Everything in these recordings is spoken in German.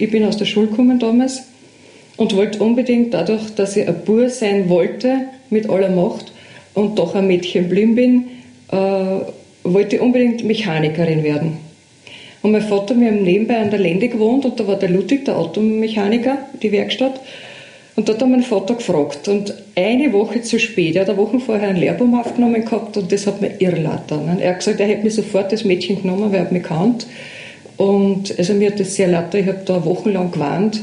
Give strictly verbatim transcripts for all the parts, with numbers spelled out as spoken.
ich bin aus der Schule gekommen damals und wollte unbedingt, dadurch, dass ich ein Bub sein wollte, mit aller Macht, und doch ein Mädchen blieben bin, äh, wollte ich unbedingt Mechanikerin werden. Und mein Vater, wir haben nebenbei an der Lände gewohnt und da war der Ludwig, der Automechaniker, die Werkstatt. Und da hat mein Vater gefragt. Und eine Woche zu spät, er hat eine Woche vorher einen Lehrbuben aufgenommen gehabt und das hat mir irrlattern. Er hat gesagt, er hätte mir sofort das Mädchen genommen, weil er mich kannt. Und also mir hat das sehr leid, ich habe da wochenlang gewarnt,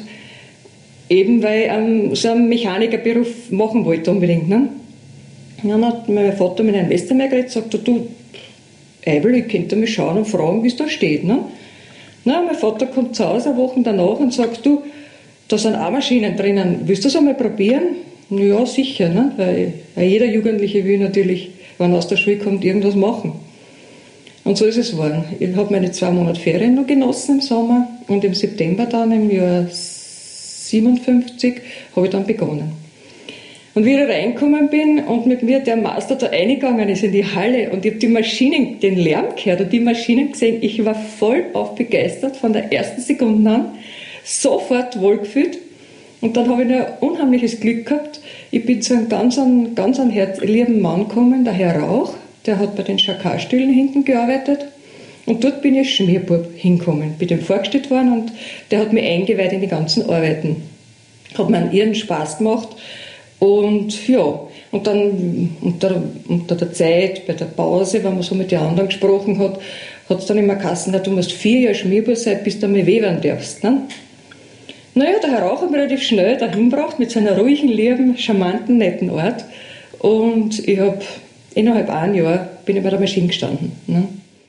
eben weil ich um, so einen Mechanikerberuf machen wollte unbedingt. Ne? Und dann hat mein Vater mit einem Westermeier geredet und gesagt, du, Eibel, ich könnte mich schauen und fragen, wie es da steht. Ne? Na, mein Vater kommt zu Hause eine Woche danach und sagt, du, da sind auch Maschinen drinnen, willst du das einmal probieren? Ja, sicher, ne? weil, weil jeder Jugendliche will natürlich, wenn er aus der Schule kommt, irgendwas machen. Und so ist es geworden. Ich habe meine zwei Monate Ferien noch genossen im Sommer und im September dann, im Jahr siebenundfünfzig, habe ich dann begonnen. Und wie ich reingekommen bin und mit mir der Master da reingegangen ist in die Halle und ich habe die Maschinen, den Lärm gehört und die Maschinen gesehen, ich war voll auf begeistert von der ersten Sekunde an, sofort wohlgefühlt. Und dann habe ich noch ein unheimliches Glück gehabt. Ich bin zu einem ganz, ganz einen lieben Mann gekommen, der Herr Rauch, der hat bei den Chakalstühlen hinten gearbeitet. Und dort bin ich als Schmierbub hingekommen, bin dem vorgestellt worden und der hat mich eingeweiht in die ganzen Arbeiten. Hat mir einen irren Spaß gemacht. Und ja, und dann unter, unter der Zeit, bei der Pause, wenn man so mit den anderen gesprochen hat, hat es dann immer geheißen, du musst vier Jahre Schmierbub sein, bis du mal webern darfst. Ne? Naja, der Herr Rauch hat mich relativ schnell dahin gebracht, mit seiner ruhigen, lieben, charmanten, netten Art. Und ich habe innerhalb ein Jahr bin ich bei der Maschine gestanden. Ne?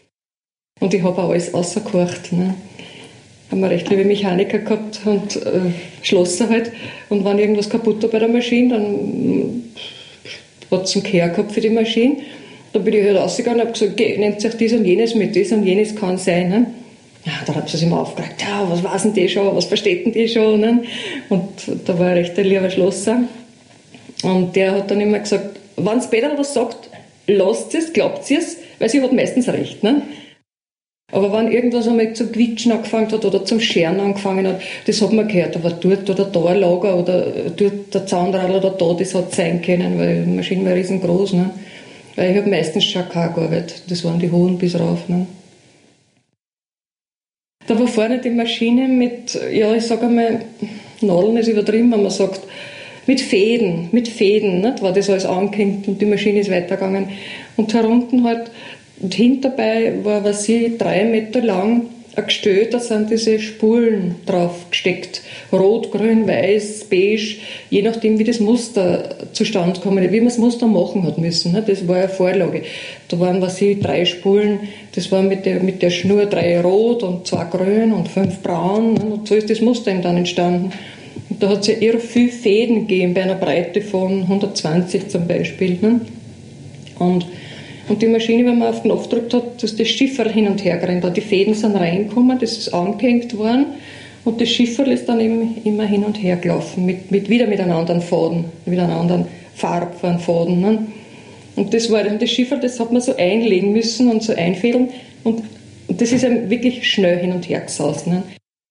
Und ich habe auch alles rausgekocht. Ne? Haben wir recht liebe Mechaniker gehabt und äh, Schlosser halt. Und wenn irgendwas kaputt war bei der Maschine, dann hat es einen Kehr gehabt für die Maschine. Da bin ich halt rausgegangen und habe gesagt, okay, nehmt sich das und jenes mit, das und jenes kann sein. Ne? Ja, dann haben sie sich immer aufgeregt, ja, was weiß denn die schon, was versteht denn die schon? Ne? Und da war ein recht ein lieber Schlosser. Und der hat dann immer gesagt, wenn es Peter was sagt, lasst es, glaubt es, weil sie hat meistens recht. Ne? Aber wenn irgendwas einmal zum Quitschen angefangen hat oder zum Scheren angefangen hat, das hat man gehört, aber dort oder da ein Lager oder dort der Zahnrad oder da, das hat sein können, weil die Maschine war riesengroß. Ne? Weil ich habe meistens Chakar gearbeitet, das waren die hohen bis rauf. Ne? Da war vorne die Maschine mit, ja, ich sage einmal, Nadeln ist übertrieben, wenn man sagt, mit Fäden, mit Fäden, nicht, war das alles angehängt und die Maschine ist weitergegangen. Und herunten halt, und hinterbei war, was ich, drei Meter lang ein Gestell, da sind diese Spulen drauf gesteckt. Rot, grün, weiß, beige, je nachdem, wie das Muster zustande kommt, wie man das Muster machen hat müssen. Ne? Das war eine Vorlage. Da waren, was ich, drei Spulen, das war mit der, mit der Schnur drei rot und zwei grün und fünf braun. Ne? Und so ist das Muster eben dann entstanden. Und da hat es ja irre viele Fäden gegeben, bei einer Breite von hundertzwanzig zum Beispiel. Ne? Und Und die Maschine, wenn man auf den Knopf gedrückt hat, dass das Schifferl hin und her gerannt hat. Die Fäden sind reingekommen, das ist angehängt worden und das Schifferl ist dann eben immer hin und her gelaufen, mit, mit, wieder mit einem anderen Faden, mit einem anderen Farbfaden. Ne? Und das war dann das Schifferl, das hat man so einlegen müssen und so einfädeln und, und das ist eben wirklich schnell hin und her gesaust. Ne?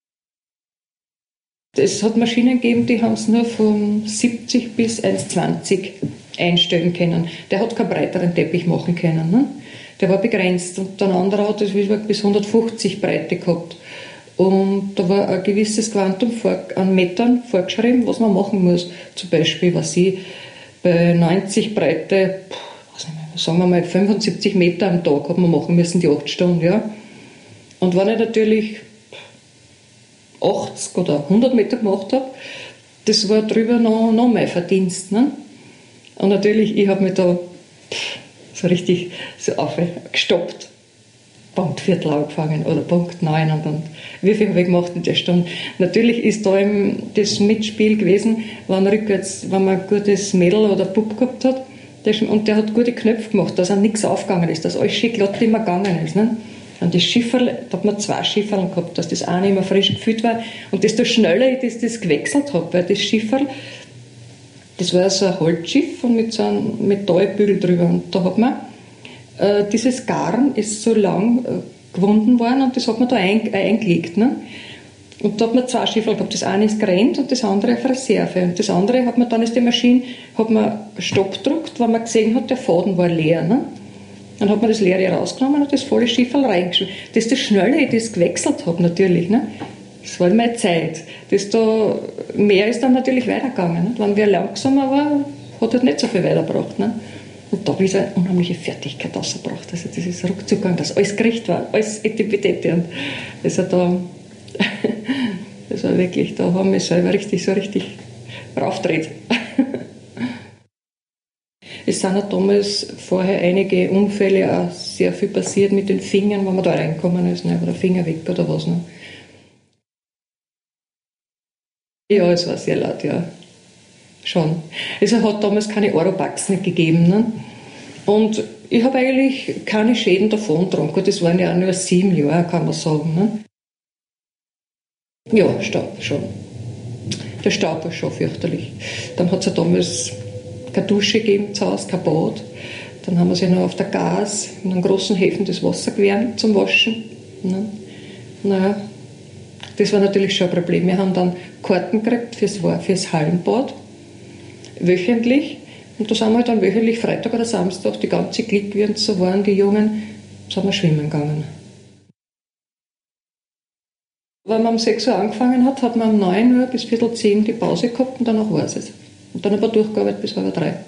Es hat Maschinen gegeben, die haben es nur von siebzig bis eins zwanzig einstellen können. Der hat keinen breiteren Teppich machen können. Ne? Der war begrenzt. Und der andere hat das bis hundertfünfzig Breite gehabt. Und da war ein gewisses Quantum vor, an Metern vorgeschrieben, was man machen muss. Zum Beispiel, was ich bei neunzig Breite, was nicht mehr, sagen wir mal fünfundsiebzig Meter am Tag hat man machen müssen, die acht Stunden. Ja? Und wenn ich natürlich achtzig oder hundert Meter gemacht habe, das war drüber noch, noch mein Verdienst. Ne? Und natürlich, ich habe mich da so richtig so aufgestoppt. Punkt Viertel angefangen oder Punkt neun und dann, wie viel habe ich gemacht in der Stunde? Natürlich ist da eben das Mitspiel gewesen, wenn rückwärts, wenn man ein gutes Mädel oder Bub gehabt hat der, und der hat gute Knöpfe gemacht, dass auch nichts aufgegangen ist, dass alles schön glatt immer gegangen ist. Ne? Und das Schifferl, da hat man zwei Schifferl gehabt, dass das eine immer frisch gefüllt war und desto schneller ich das, das gewechselt habe, weil das Schifferl, das war so ein Holzschiff und mit so einem Metallbügel drüber. Und da hat man, äh, dieses Garn ist so lang äh, gewunden worden und das hat man da ein, äh, eingelegt. Ne? Und da hat man zwei Schiffe gehabt. Das eine ist gerannt und das andere auf Reserve. Und das andere hat man dann, ist die Maschine, hat man Stopp gedrückt, weil man gesehen hat, der Faden war leer. Ne? Dann hat man das Leere rausgenommen und das volle Schiff reingeschrieben. Desto schneller ich das gewechselt habe, natürlich. Ne? Das war meine Zeit. Desto mehr ist dann natürlich weitergegangen. Ne? Wenn wir langsamer war, hat halt nicht so viel weitergebracht. Ne? Und da habe ich so eine unheimliche Fertigkeit rausgebracht. Also das ist ruckzuck gegangen, dass alles gericht war, alles Etipetete. Und also da, das war wirklich, da haben wir selber richtig, so richtig raufgedreht. Es sind auch damals vorher einige Unfälle auch sehr viel passiert mit den Fingern, wenn man da reinkommen ist, ne? Oder Finger weg oder was. Ne? Ja, es war sehr laut, ja. Schon. Es hat damals keine Oropax nicht gegeben. Ne? Und ich habe eigentlich keine Schäden davon getragen. Das waren ja auch nur sieben Jahre, kann man sagen. Ne? Ja, Staub schon. Der Staub war schon fürchterlich. Dann hat es ja damals keine Dusche gegeben zu Hause, kein Bad. Dann haben wir sich noch auf der Gas in einem großen Häfen das Wasser gewärmt zum Waschen. Ne? Naja, das war natürlich schon ein Problem. Wir haben dann Karten gekriegt fürs, fürs Hallenbad, wöchentlich. Und da sind wir dann wöchentlich, Freitag oder Samstag, die ganze Clique, wie uns so waren, die Jungen, sind wir schwimmen gegangen. Wenn man um sechs Uhr angefangen hat, hat man um neun Uhr bis Viertel zehn die Pause gehabt und danach war es. Und dann aber durchgearbeitet bis halb drei.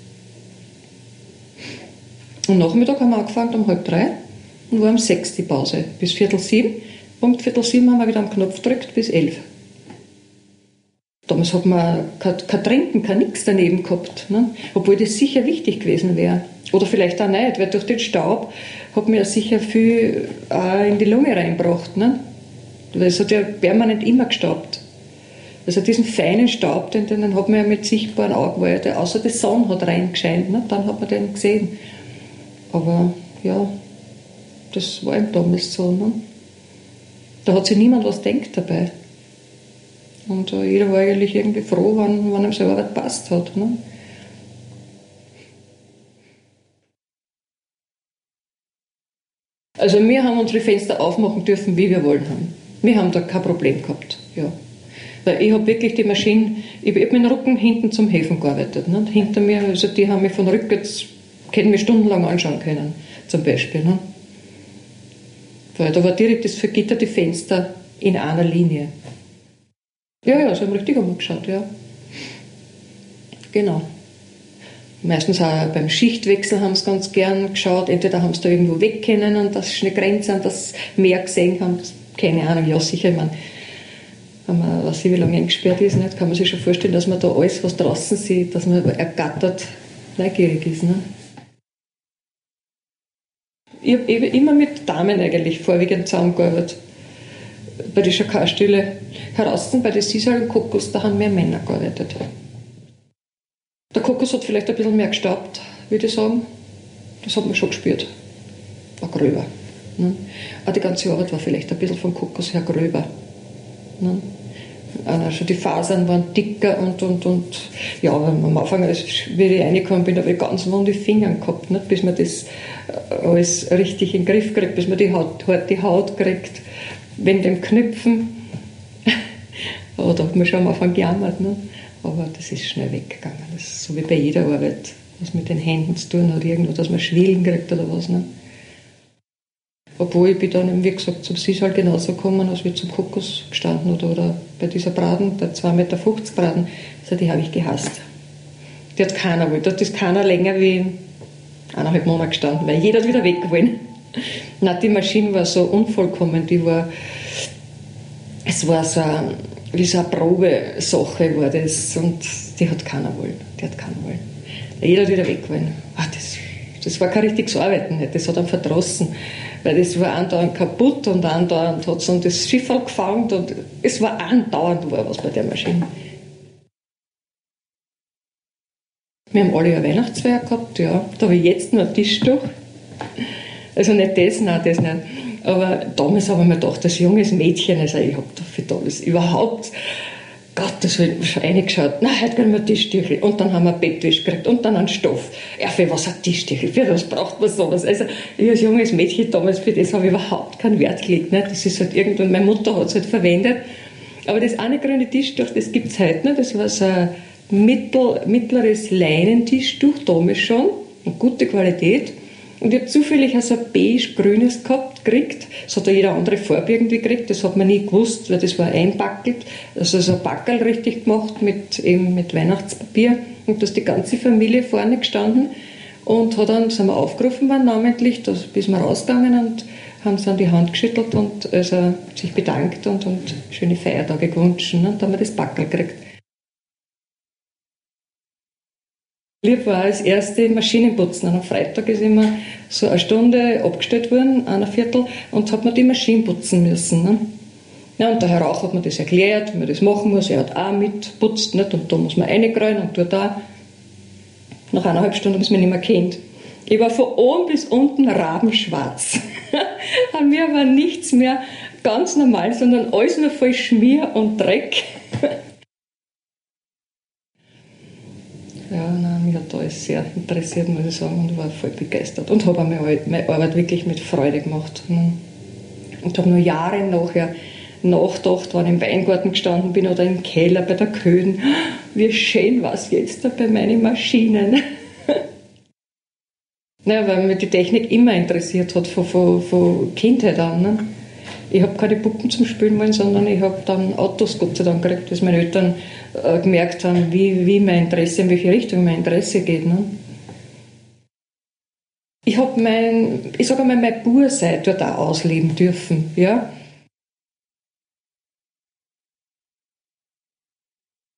Und Nachmittag haben wir angefangen um halb drei und war um sechs die Pause bis Viertel sieben. Und Viertel sieben haben wir wieder am Knopf gedrückt bis elf. Damals hat man kein, kein Trinken, kein Nix daneben gehabt. Ne? Obwohl das sicher wichtig gewesen wäre. Oder vielleicht auch nicht, weil durch den Staub hat man ja sicher viel auch in die Lunge reingebracht. Ne? Weil es hat ja permanent immer gestaubt. Also diesen feinen Staub, den, den hat man ja mit sichtbaren Augen, weil der außer der Sonne hat reingescheint, ne? Dann hat man den gesehen. Aber ja, das war eben damals so. Ne? Da hat sich niemand was gedacht dabei. Und äh, jeder war eigentlich irgendwie froh, wenn, wenn ihm selber was gepasst hat. Ne? Also wir haben unsere Fenster aufmachen dürfen, wie wir wollen haben. Wir haben da kein Problem gehabt. Ja. Weil ich habe wirklich die Maschine, ich habe mit dem Rücken hinten zum Häfen gearbeitet. Ne? Hinter mir, also die haben mich von rückwärts, können wir stundenlang anschauen können, zum Beispiel. Ne? Weil da war direkt das vergitterte Fenster in einer Linie. Ja, ja, sie haben richtig angeschaut, ja. Genau. Meistens auch beim Schichtwechsel haben sie ganz gern geschaut. Entweder haben sie da irgendwo weg können und das ist eine Grenze und das Meer gesehen haben. Das, keine Ahnung, ja sicher, ich meine, wenn man weiß ich, wie lange eingesperrt ist, nicht, kann man sich schon vorstellen, dass man da alles, was draußen sieht, dass man ergattert, neugierig ist. Ne? Ich habe immer mit Damen eigentlich vorwiegend zusammengearbeitet. Bei der Schakarstille draußen, bei den Sisal und Kokos, da haben mehr Männer gearbeitet. Der Kokos hat vielleicht ein bisschen mehr gestaubt, würde ich sagen. Das hat man schon gespürt. War gröber. Ne? Aber die ganze Arbeit war vielleicht ein bisschen vom Kokos her gröber. Ne? Also die Fasern waren dicker und, und, und ja, am Anfang, als wie ich reingekommen bin, habe ich ganz wunde Finger gehabt, ne? Bis man das alles richtig in den Griff kriegt, bis man die Haut, die Haut kriegt, wenn dem Knüpfen. Oh, da hat man schon am Anfang gejammert, ne? Aber das ist schnell weggegangen. Das ist so wie bei jeder Arbeit, was mit den Händen zu tun hat, irgendwo, dass man Schwillen kriegt oder was. Ne? Obwohl ich bin dann, wie gesagt, zum Sisal genauso gekommen, als wir zum Kokos gestanden oder, oder bei dieser Braten, der zwei Meter fünfzig Braten, also die habe ich gehasst. Die hat keiner wollen. Dort ist keiner länger wie eineinhalb Monate gestanden, weil jeder hat wieder weg wollen. Nein, die Maschine war so unvollkommen, die war, es war so ein, wie so eine Probesache war das und die hat keiner wollen. Die hat keiner wollen. Jeder hat wieder weg wollen. Ach, das, das war kein richtiges Arbeiten, das hat einen verdrossen, weil das war andauernd kaputt und andauernd hat es um das Schiff gefangen und es war andauernd war was bei der Maschine. Wir haben alle eine Weihnachtsfeier gehabt, ja. Da habe ich jetzt noch ein Tischtuch. Also nicht das, nein, das nicht. Aber damals habe ich mir gedacht, als junges Mädchen, also ich habe dafür damals überhaupt Gottes Willen, schon reingeschaut. Na, heute kriegen wir Tischtüchel. Und dann haben wir Bettwäsche gekriegt und dann einen Stoff. Ja, für was ein Tischtüchel? Für was braucht man sowas? Also, ich als junges Mädchen damals, für das habe ich überhaupt keinen Wert gelegt. Ne? Das ist halt irgendwann, meine Mutter hat es halt verwendet. Aber das eine grüne Tischtuch, das gibt es heute nicht. Das war so ein mittel, mittleres Leinentischtuch, damals schon. Eine gute Qualität. Und ich habe zufällig also ein beige-grünes gehabt, gekriegt. Das hat ja jeder andere Farbe irgendwie gekriegt. Das hat man nie gewusst, weil das war einpackelt. Also so ein Packerl richtig gemacht mit, eben mit Weihnachtspapier. Und da ist die ganze Familie vorne gestanden. Und hat dann, sind wir aufgerufen worden, namentlich, da sind wir rausgegangen und haben sie an die Hand geschüttelt und also sich bedankt und, und schöne Feiertage gewünscht. Und dann haben wir das Packerl gekriegt. Ich war als erste Maschinenputzen. Am Freitag ist immer so eine Stunde abgestellt worden, ein Viertel, und hat man die Maschinen putzen müssen. Ne? Ja, und der Herr Rauch hat mir das erklärt, wie man das machen muss. Er hat auch mitputzt, nicht? Und da muss man reingreifen und tut da. Nach eineinhalb Stunden habe ich es mich nicht mehr kennt. Ich war von oben bis unten rabenschwarz. An mir war nichts mehr ganz normal, sondern alles nur voll Schmier und Dreck. Ja, nein, mich hat alles sehr interessiert, muss ich sagen, und war voll begeistert. Und habe auch meine, meine Arbeit wirklich mit Freude gemacht. Und habe nur Jahre nachher nachgedacht, wenn ich im Weingarten gestanden bin oder im Keller bei der Köden, wie schön war es jetzt da bei meinen Maschinen. Naja, weil mich die Technik immer interessiert hat, von, von, von Kindheit an. Ne? Ich habe keine Puppen zum Spielen wollen, sondern ich habe dann Autos Gott sei Dank gekriegt, dass meine Eltern äh, gemerkt haben, wie, wie mein Interesse, in welche Richtung mein Interesse geht. Ne? Ich habe mein, ich sage einmal, meine Burseite dort auch ausleben dürfen. Ja?